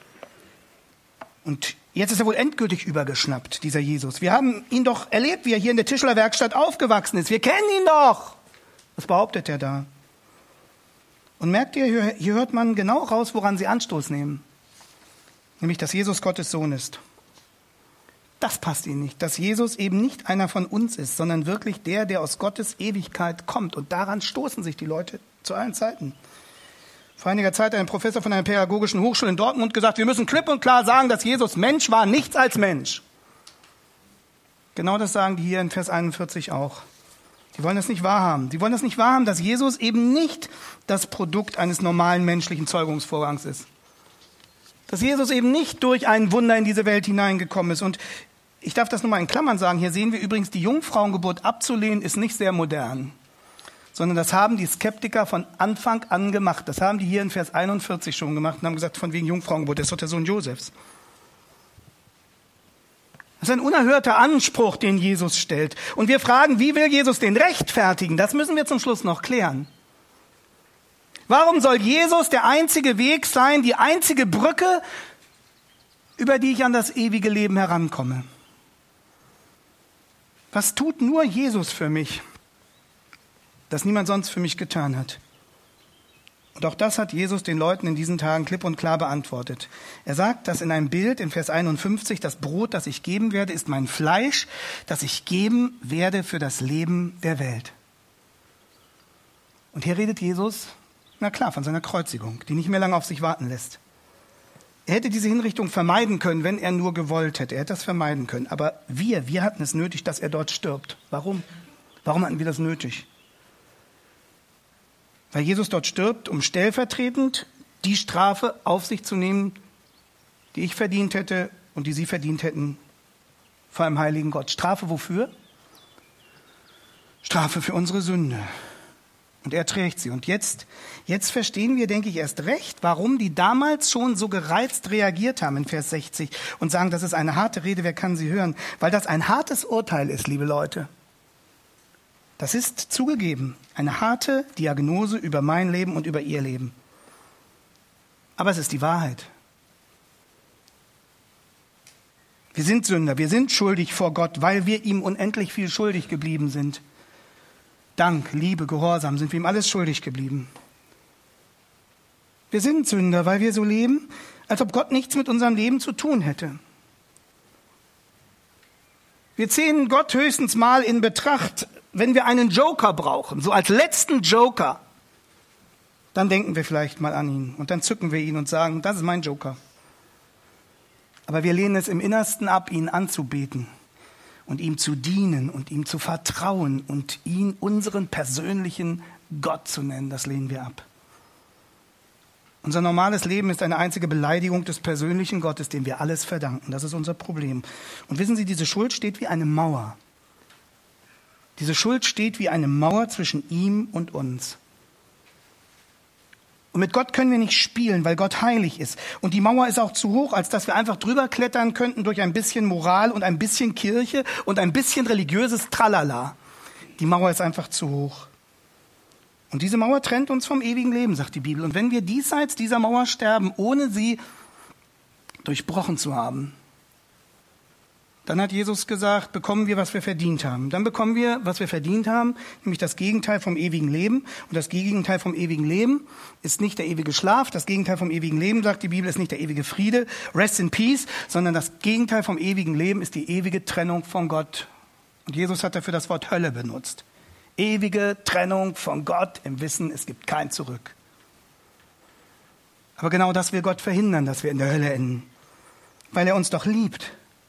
Und jetzt ist er wohl endgültig übergeschnappt, dieser Jesus. Wir haben ihn doch erlebt, wie er hier in der Tischlerwerkstatt aufgewachsen ist. Wir kennen ihn doch. Was behauptet er da? Und merkt ihr, hier, hier hört man genau raus, woran sie Anstoß nehmen. Nämlich, dass Jesus Gottes Sohn ist. Das passt ihnen nicht. Dass Jesus eben nicht einer von uns ist, sondern wirklich der, der aus Gottes Ewigkeit kommt. Und daran stoßen sich die Leute zu allen Zeiten. Vor einiger Zeit hat ein Professor von einer pädagogischen Hochschule in Dortmund gesagt, wir müssen klipp und klar sagen, dass Jesus Mensch war, nichts als Mensch. Genau das sagen die hier in Vers einundvierzig auch. Die wollen das nicht wahrhaben. Die wollen das nicht wahrhaben, dass Jesus eben nicht das Produkt eines normalen menschlichen Zeugungsvorgangs ist. Dass Jesus eben nicht durch ein Wunder in diese Welt hineingekommen ist. Und ich darf das nur mal in Klammern sagen, hier sehen wir übrigens, die Jungfrauengeburt abzulehnen, ist nicht sehr modern. Sondern das haben die Skeptiker von Anfang an gemacht. Das haben die hier in Vers einundvierzig schon gemacht und haben gesagt, von wegen Jungfrauengeburt, das ist doch der Sohn Josefs. Das ist ein unerhörter Anspruch, den Jesus stellt. Und wir fragen, wie will Jesus den rechtfertigen? Das müssen wir zum Schluss noch klären. Warum soll Jesus der einzige Weg sein, die einzige Brücke, über die ich an das ewige Leben herankomme? Was tut nur Jesus für mich, das niemand sonst für mich getan hat? Und auch das hat Jesus den Leuten in diesen Tagen klipp und klar beantwortet. Er sagt das in einem Bild in Vers einundfünfzig, das Brot, das ich geben werde, ist mein Fleisch, das ich geben werde für das Leben der Welt. Und hier redet Jesus, na klar, von seiner Kreuzigung, die nicht mehr lange auf sich warten lässt. Er hätte diese Hinrichtung vermeiden können, wenn er nur gewollt hätte. Er hätte das vermeiden können. Aber wir, wir hatten es nötig, dass er dort stirbt. Warum? Warum hatten wir das nötig? Weil Jesus dort stirbt, um stellvertretend die Strafe auf sich zu nehmen, die ich verdient hätte und die Sie verdient hätten vor einem heiligen Gott. Strafe wofür? Strafe für unsere Sünde. Und er trägt sie. Und jetzt, jetzt verstehen wir, denke ich, erst recht, warum die damals schon so gereizt reagiert haben in Vers sechzig und sagen, das ist eine harte Rede, wer kann sie hören? Weil das ein hartes Urteil ist, liebe Leute. Das ist zugegeben eine harte Diagnose über mein Leben und über ihr Leben. Aber es ist die Wahrheit. Wir sind Sünder, wir sind schuldig vor Gott, weil wir ihm unendlich viel schuldig geblieben sind. Dank, Liebe, Gehorsam sind wir ihm alles schuldig geblieben. Wir sind Sünder, weil wir so leben, als ob Gott nichts mit unserem Leben zu tun hätte. Wir ziehen Gott höchstens mal in Betracht, wenn wir einen Joker brauchen, so als letzten Joker. Dann denken wir vielleicht mal an ihn und dann zücken wir ihn und sagen, das ist mein Joker. Aber wir lehnen es im Innersten ab, ihn anzubeten und ihm zu dienen und ihm zu vertrauen und ihn unseren persönlichen Gott zu nennen. Das lehnen wir ab. Unser normales Leben ist eine einzige Beleidigung des persönlichen Gottes, dem wir alles verdanken. Das ist unser Problem. Und wissen Sie, diese Schuld steht wie eine Mauer. Diese Schuld steht wie eine Mauer zwischen ihm und uns. Und mit Gott können wir nicht spielen, weil Gott heilig ist. Und die Mauer ist auch zu hoch, als dass wir einfach drüber klettern könnten durch ein bisschen Moral und ein bisschen Kirche und ein bisschen religiöses Tralala. Die Mauer ist einfach zu hoch. Und diese Mauer trennt uns vom ewigen Leben, sagt die Bibel. Und wenn wir diesseits dieser Mauer sterben, ohne sie durchbrochen zu haben, dann hat Jesus gesagt, bekommen wir, was wir verdient haben. Dann bekommen wir, was wir verdient haben, nämlich das Gegenteil vom ewigen Leben. Und das Gegenteil vom ewigen Leben ist nicht der ewige Schlaf. Das Gegenteil vom ewigen Leben, sagt die Bibel, ist nicht der ewige Friede, Rest in Peace, sondern das Gegenteil vom ewigen Leben ist die ewige Trennung von Gott. Und Jesus hat dafür das Wort Hölle benutzt. Ewige Trennung von Gott im Wissen, es gibt kein Zurück. Aber genau das will Gott verhindern, dass wir in der Hölle enden. Weil er uns doch liebt.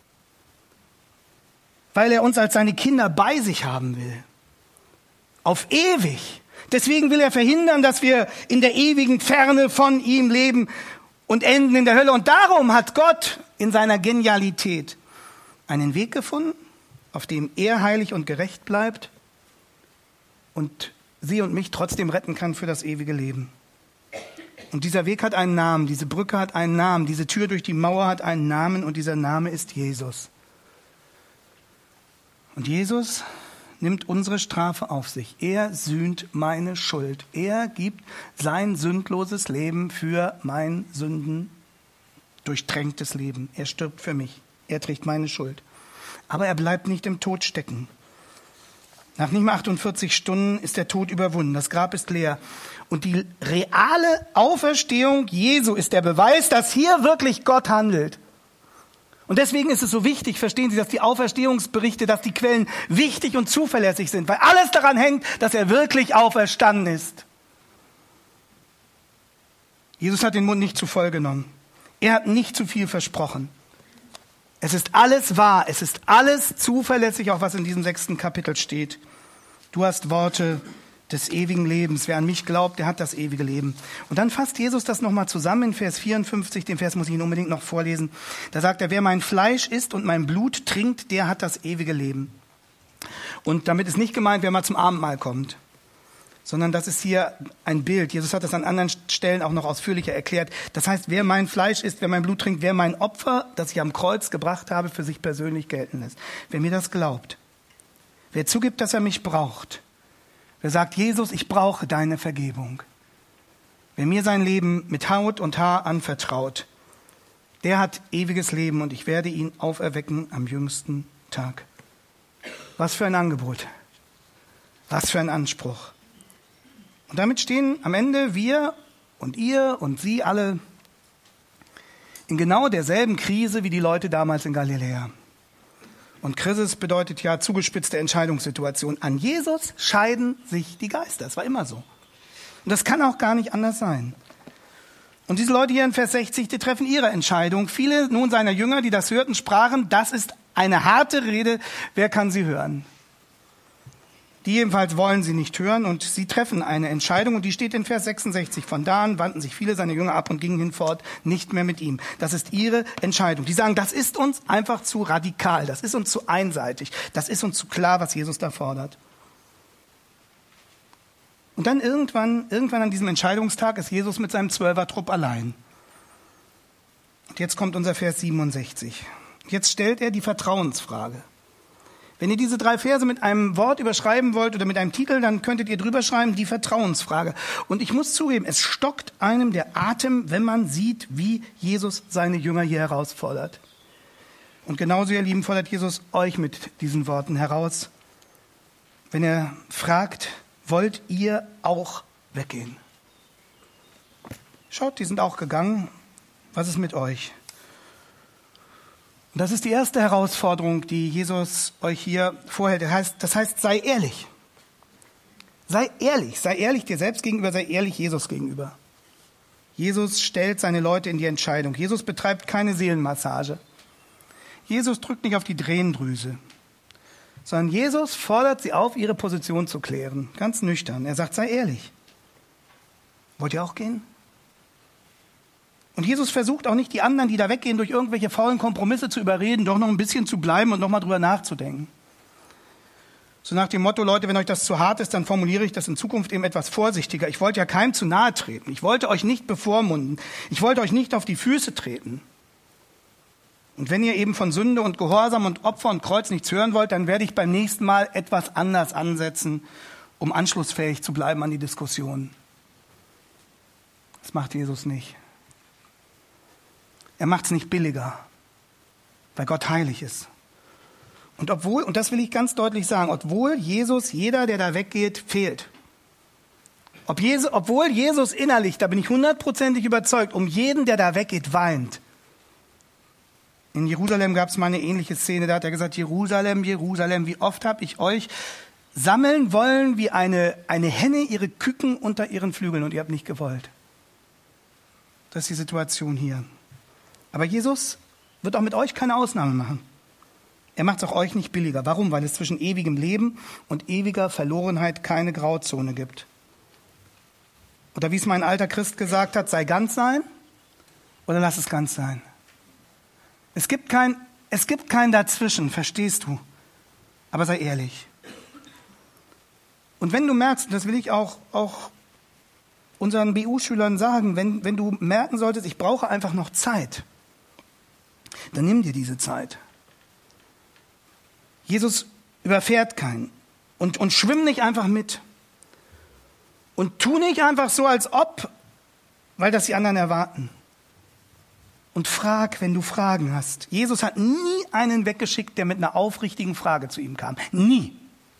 Weil er uns als seine Kinder bei sich haben will. Auf ewig. Deswegen will er verhindern, dass wir in der ewigen Ferne von ihm leben und enden in der Hölle. Und darum hat Gott in seiner Genialität einen Weg gefunden, auf dem er heilig und gerecht bleibt und sie und mich trotzdem retten kann für das ewige Leben. Und dieser Weg hat einen Namen, diese Brücke hat einen Namen, diese Tür durch die Mauer hat einen Namen und dieser Name ist Jesus. Und Jesus nimmt unsere Strafe auf sich. Er sühnt meine Schuld. Er gibt sein sündloses Leben für mein sündendurchtränktes Leben. Er stirbt für mich. Er trägt meine Schuld. Aber er bleibt nicht im Tod stecken. Nach nicht mal achtundvierzig Stunden ist der Tod überwunden. Das Grab ist leer. Und die reale Auferstehung Jesu ist der Beweis, dass hier wirklich Gott handelt. Und deswegen ist es so wichtig, verstehen Sie, dass die Auferstehungsberichte, dass die Quellen wichtig und zuverlässig sind, weil alles daran hängt, dass er wirklich auferstanden ist. Jesus hat den Mund nicht zu voll genommen. Er hat nicht zu viel versprochen. Es ist alles wahr, es ist alles zuverlässig, auch was in diesem sechsten Kapitel steht. Du hast Worte des ewigen Lebens. Wer an mich glaubt, der hat das ewige Leben. Und dann fasst Jesus das nochmal zusammen in Vers vierundfünfzig. Den Vers muss ich Ihnen unbedingt noch vorlesen. Da sagt er, wer mein Fleisch isst und mein Blut trinkt, der hat das ewige Leben. Und damit ist nicht gemeint, wer mal zum Abendmahl kommt, sondern das ist hier ein Bild. Jesus hat das an anderen Stellen auch noch ausführlicher erklärt. Das heißt, wer mein Fleisch isst, wer mein Blut trinkt, wer mein Opfer, das ich am Kreuz gebracht habe, für sich persönlich gelten lässt. Wer mir das glaubt, wer zugibt, dass er mich braucht, wer sagt, Jesus, ich brauche deine Vergebung. Wer mir sein Leben mit Haut und Haar anvertraut, der hat ewiges Leben und ich werde ihn auferwecken am jüngsten Tag. Was für ein Angebot. Was für ein Anspruch. Und damit stehen am Ende wir und ihr und Sie alle in genau derselben Krise wie die Leute damals in Galiläa. Und Krisis bedeutet ja zugespitzte Entscheidungssituation. An Jesus scheiden sich die Geister. Das war immer so. Und das kann auch gar nicht anders sein. Und diese Leute hier in Vers sechzig, die treffen ihre Entscheidung. Viele nun seiner Jünger, die das hörten, sprachen, das ist eine harte Rede, wer kann sie hören? Die jedenfalls wollen sie nicht hören und sie treffen eine Entscheidung und die steht in Vers sechsundsechzig. Von da an wandten sich viele seiner Jünger ab und gingen hinfort nicht mehr mit ihm. Das ist ihre Entscheidung. Die sagen, das ist uns einfach zu radikal, das ist uns zu einseitig, das ist uns zu klar, was Jesus da fordert. Und dann irgendwann, irgendwann an diesem Entscheidungstag ist Jesus mit seinem Zwölfertrupp allein. Und jetzt kommt unser Vers siebenundsechzig. Jetzt stellt er die Vertrauensfrage. Wenn ihr diese drei Verse mit einem Wort überschreiben wollt oder mit einem Titel, dann könntet ihr drüber schreiben, die Vertrauensfrage. Und ich muss zugeben, es stockt einem der Atem, wenn man sieht, wie Jesus seine Jünger hier herausfordert. Und genauso, ihr Lieben, fordert Jesus euch mit diesen Worten heraus, wenn er fragt, wollt ihr auch weggehen? Schaut, die sind auch gegangen. Was ist mit euch? Und das ist die erste Herausforderung, die Jesus euch hier vorhält. Das heißt, das heißt, sei ehrlich. Sei ehrlich. Sei ehrlich dir selbst gegenüber, sei ehrlich Jesus gegenüber. Jesus stellt seine Leute in die Entscheidung. Jesus betreibt keine Seelenmassage. Jesus drückt nicht auf die Tränendrüse, sondern Jesus fordert sie auf, ihre Position zu klären. Ganz nüchtern. Er sagt, sei ehrlich. Wollt ihr auch gehen? Und Jesus versucht auch nicht, die anderen, die da weggehen, durch irgendwelche faulen Kompromisse zu überreden, doch noch ein bisschen zu bleiben und noch mal drüber nachzudenken. So nach dem Motto, Leute, wenn euch das zu hart ist, dann formuliere ich das in Zukunft eben etwas vorsichtiger. Ich wollte ja keinem zu nahe treten. Ich wollte euch nicht bevormunden. Ich wollte euch nicht auf die Füße treten. Und wenn ihr eben von Sünde und Gehorsam und Opfer und Kreuz nichts hören wollt, dann werde ich beim nächsten Mal etwas anders ansetzen, um anschlussfähig zu bleiben an die Diskussion. Das macht Jesus nicht. Er macht es nicht billiger, weil Gott heilig ist. Und obwohl, und das will ich ganz deutlich sagen, obwohl Jesus, jeder, der da weggeht, fehlt. Ob Jesus, obwohl Jesus innerlich, da bin ich hundertprozentig überzeugt, um jeden, der da weggeht, weint. In Jerusalem gab es mal eine ähnliche Szene, da hat er gesagt, Jerusalem, Jerusalem, wie oft habe ich euch sammeln wollen, wie eine, eine Henne ihre Küken unter ihren Flügeln und ihr habt nicht gewollt. Das ist die Situation hier. Aber Jesus wird auch mit euch keine Ausnahme machen. Er macht es auch euch nicht billiger. Warum? Weil es zwischen ewigem Leben und ewiger Verlorenheit keine Grauzone gibt. Oder wie es mein alter Christ gesagt hat, sei ganz sein oder lass es ganz sein. Es gibt kein, es gibt kein Dazwischen, verstehst du? Aber sei ehrlich. Und wenn du merkst, und das will ich auch, auch unseren B U-Schülern sagen, wenn, wenn du merken solltest, ich brauche einfach noch Zeit, dann nimm dir diese Zeit. Jesus überfährt keinen und, und schwimm nicht einfach mit. Und tu nicht einfach so, als ob, weil das die anderen erwarten. Und frag, wenn du Fragen hast. Jesus hat nie einen weggeschickt, der mit einer aufrichtigen Frage zu ihm kam. Nie.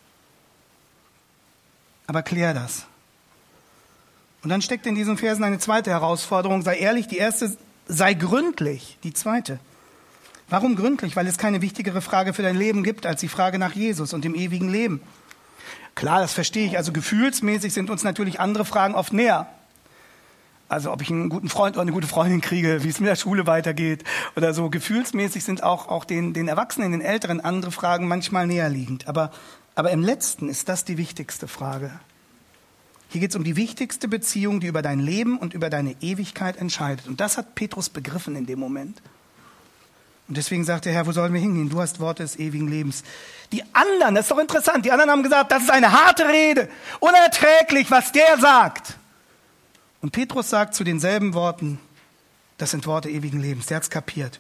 Aber klär das. Und dann steckt in diesen Versen eine zweite Herausforderung. Sei ehrlich, die erste, sei gründlich. Die zweite. Warum gründlich? Weil es keine wichtigere Frage für dein Leben gibt, als die Frage nach Jesus und dem ewigen Leben. Klar, das verstehe ich. Also gefühlsmäßig sind uns natürlich andere Fragen oft näher. Also ob ich einen guten Freund oder eine gute Freundin kriege, wie es mit der Schule weitergeht oder so. Gefühlsmäßig sind auch, auch den, den Erwachsenen, den Älteren andere Fragen manchmal näher liegend. Aber, aber im Letzten ist das die wichtigste Frage. Hier geht es um die wichtigste Beziehung, die über dein Leben und über deine Ewigkeit entscheidet. Und das hat Petrus begriffen in dem Moment. Und deswegen sagt der Herr, wo sollen wir hingehen? Du hast Worte des ewigen Lebens. Die anderen, das ist doch interessant, die anderen haben gesagt, das ist eine harte Rede, unerträglich, was der sagt. Und Petrus sagt zu denselben Worten, das sind Worte ewigen Lebens. Der hat es kapiert.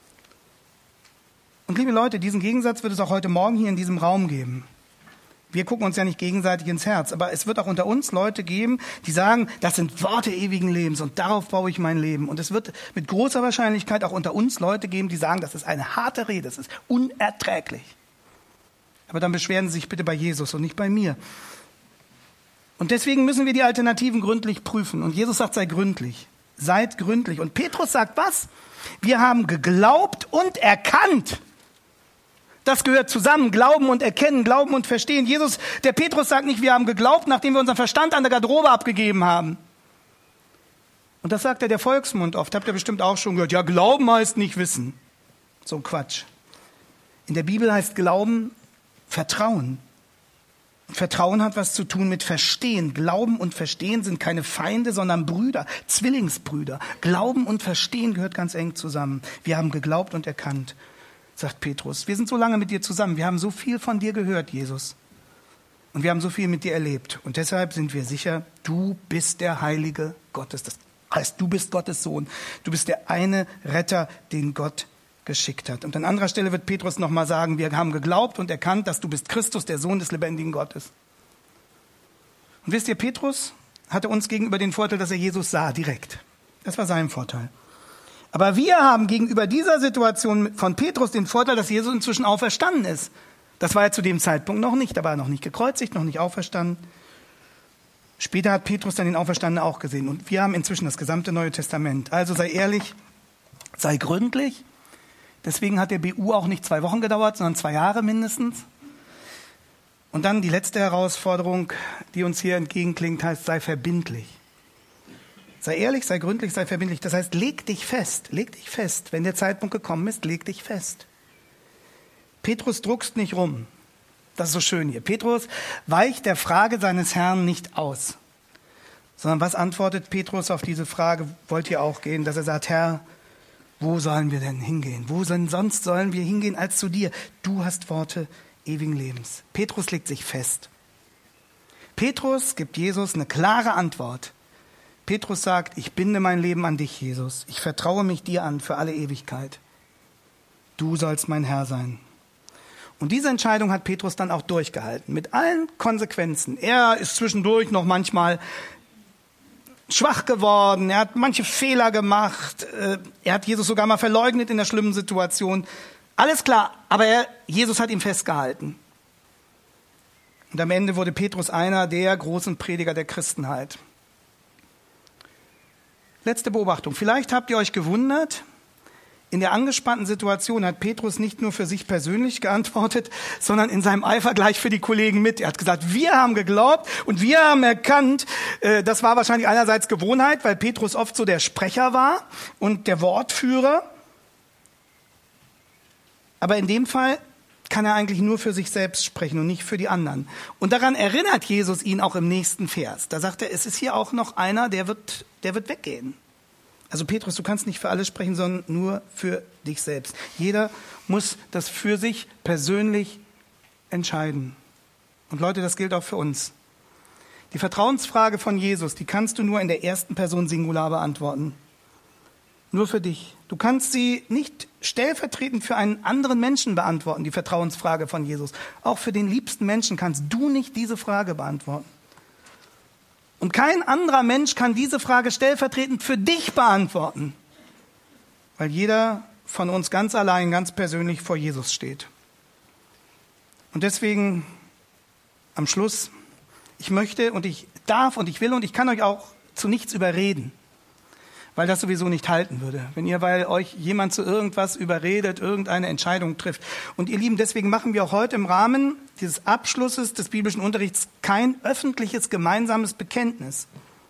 Und liebe Leute, diesen Gegensatz wird es auch heute Morgen hier in diesem Raum geben. Wir gucken uns ja nicht gegenseitig ins Herz, aber es wird auch unter uns Leute geben, die sagen, das sind Worte ewigen Lebens und darauf baue ich mein Leben. Und es wird mit großer Wahrscheinlichkeit auch unter uns Leute geben, die sagen, das ist eine harte Rede, das ist unerträglich. Aber dann beschweren Sie sich bitte bei Jesus und nicht bei mir. Und deswegen müssen wir die Alternativen gründlich prüfen. Und Jesus sagt, sei gründlich. Seid gründlich. Und Petrus sagt was? Wir haben geglaubt und erkannt. Das gehört zusammen, Glauben und Erkennen, Glauben und Verstehen. Jesus, der Petrus sagt nicht, wir haben geglaubt, nachdem wir unseren Verstand an der Garderobe abgegeben haben. Und das sagt ja der Volksmund oft, habt ihr bestimmt auch schon gehört. Ja, Glauben heißt nicht wissen. So ein Quatsch. In der Bibel heißt Glauben Vertrauen. Und Vertrauen hat was zu tun mit Verstehen. Glauben und Verstehen sind keine Feinde, sondern Brüder, Zwillingsbrüder. Glauben und Verstehen gehört ganz eng zusammen. Wir haben geglaubt und erkannt, sagt Petrus. Wir sind so lange mit dir zusammen. Wir haben so viel von dir gehört, Jesus. Und wir haben so viel mit dir erlebt. Und deshalb sind wir sicher, du bist der Heilige Gottes. Das heißt, du bist Gottes Sohn. Du bist der eine Retter, den Gott geschickt hat. Und an anderer Stelle wird Petrus nochmal sagen, wir haben geglaubt und erkannt, dass du bist Christus, der Sohn des lebendigen Gottes. Und wisst ihr, Petrus hatte uns gegenüber den Vorteil, dass er Jesus sah, direkt. Das war sein Vorteil. Aber wir haben gegenüber dieser Situation von Petrus den Vorteil, dass Jesus inzwischen auferstanden ist. Das war er zu dem Zeitpunkt noch nicht. Da war er noch nicht gekreuzigt, noch nicht auferstanden. Später hat Petrus dann den Auferstandenen auch gesehen. Und wir haben inzwischen das gesamte Neue Testament. Also sei ehrlich, sei gründlich. Deswegen hat der B U auch nicht zwei Wochen gedauert, sondern zwei Jahre mindestens. Und dann die letzte Herausforderung, die uns hier entgegenklingt, heißt, sei verbindlich. Sei ehrlich, sei gründlich, sei verbindlich. Das heißt, leg dich fest, leg dich fest. Wenn der Zeitpunkt gekommen ist, leg dich fest. Petrus druckst nicht rum. Das ist so schön hier. Petrus weicht der Frage seines Herrn nicht aus. Sondern was antwortet Petrus auf diese Frage, wollt ihr auch gehen? Dass er sagt, Herr, wo sollen wir denn hingehen? Wo denn sonst sollen wir hingehen als zu dir? Du hast Worte ewigen Lebens. Petrus legt sich fest. Petrus gibt Jesus eine klare Antwort. Petrus sagt, ich binde mein Leben an dich, Jesus. Ich vertraue mich dir an für alle Ewigkeit. Du sollst mein Herr sein. Und diese Entscheidung hat Petrus dann auch durchgehalten, mit allen Konsequenzen. Er ist zwischendurch noch manchmal schwach geworden, er hat manche Fehler gemacht, er hat Jesus sogar mal verleugnet in der schlimmen Situation. Alles klar, aber er, Jesus hat ihn festgehalten. Und am Ende wurde Petrus einer der großen Prediger der Christenheit. Letzte Beobachtung. Vielleicht habt ihr euch gewundert, in der angespannten Situation hat Petrus nicht nur für sich persönlich geantwortet, sondern in seinem Eifer gleich für die Kollegen mit. Er hat gesagt, wir haben geglaubt und wir haben erkannt, das war wahrscheinlich einerseits Gewohnheit, weil Petrus oft so der Sprecher war und der Wortführer. Aber in dem Fall kann er eigentlich nur für sich selbst sprechen und nicht für die anderen. Und daran erinnert Jesus ihn auch im nächsten Vers. Da sagt er, es ist hier auch noch einer, der wird, der wird weggehen. Also Petrus, du kannst nicht für alle sprechen, sondern nur für dich selbst. Jeder muss das für sich persönlich entscheiden. Und Leute, das gilt auch für uns. Die Vertrauensfrage von Jesus, die kannst du nur in der ersten Person Singular beantworten. Nur für dich. Du kannst sie nicht stellvertretend für einen anderen Menschen beantworten, die Vertrauensfrage von Jesus. Auch für den liebsten Menschen kannst du nicht diese Frage beantworten. Und kein anderer Mensch kann diese Frage stellvertretend für dich beantworten, weil jeder von uns ganz allein, ganz persönlich vor Jesus steht. Und deswegen am Schluss, ich möchte und ich darf und ich will und ich kann euch auch zu nichts überreden, weil das sowieso nicht halten würde. Wenn ihr, weil euch jemand zu irgendwas überredet, irgendeine Entscheidung trifft. Und ihr Lieben, deswegen machen wir auch heute im Rahmen dieses Abschlusses des biblischen Unterrichts kein öffentliches gemeinsames Bekenntnis.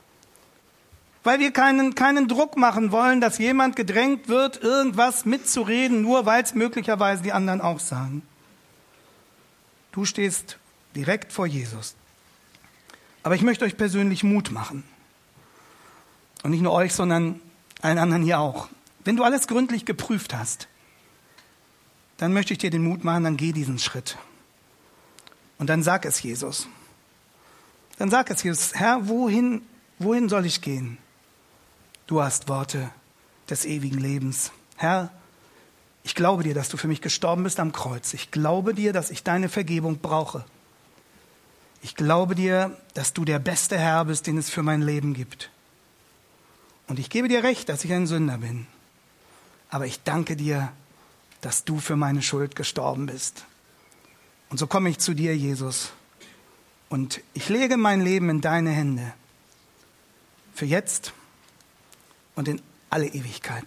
Weil wir keinen, keinen Druck machen wollen, dass jemand gedrängt wird, irgendwas mitzureden, nur weil es möglicherweise die anderen auch sagen. Du stehst direkt vor Jesus. Aber ich möchte euch persönlich Mut machen. Und nicht nur euch, sondern allen anderen hier auch. Wenn du alles gründlich geprüft hast, dann möchte ich dir den Mut machen, dann geh diesen Schritt. Und dann sag es Jesus. Dann sag es Jesus, Herr, wohin, wohin soll ich gehen? Du hast Worte des ewigen Lebens. Herr, ich glaube dir, dass du für mich gestorben bist am Kreuz. Ich glaube dir, dass ich deine Vergebung brauche. Ich glaube dir, dass du der beste Herr bist, den es für mein Leben gibt. Und ich gebe dir recht, dass ich ein Sünder bin. Aber ich danke dir, dass du für meine Schuld gestorben bist. Und so komme ich zu dir, Jesus. Und ich lege mein Leben in deine Hände. Für jetzt und in alle Ewigkeit.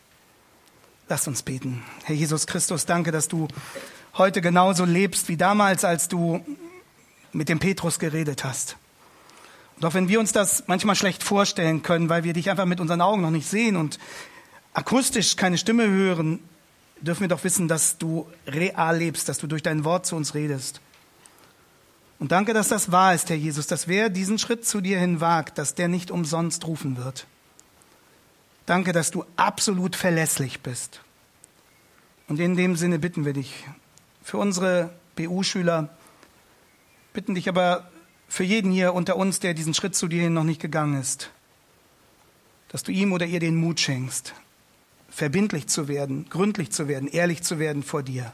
Lasst uns beten. Herr Jesus Christus, danke, dass du heute genauso lebst wie damals, als du mit dem Petrus geredet hast. Und auch wenn wir uns das manchmal schlecht vorstellen können, weil wir dich einfach mit unseren Augen noch nicht sehen und akustisch keine Stimme hören, dürfen wir doch wissen, dass du real lebst, dass du durch dein Wort zu uns redest. Und danke, dass das wahr ist, Herr Jesus, dass wer diesen Schritt zu dir hin wagt, dass der nicht umsonst rufen wird. Danke, dass du absolut verlässlich bist. Und in dem Sinne bitten wir dich für unsere B U-Schüler, bitten dich aber für jeden hier unter uns, der diesen Schritt zu dir hin noch nicht gegangen ist, dass du ihm oder ihr den Mut schenkst, verbindlich zu werden, gründlich zu werden, ehrlich zu werden vor dir.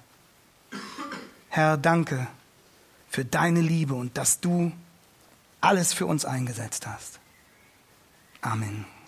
Herr, danke für deine Liebe und dass du alles für uns eingesetzt hast. Amen.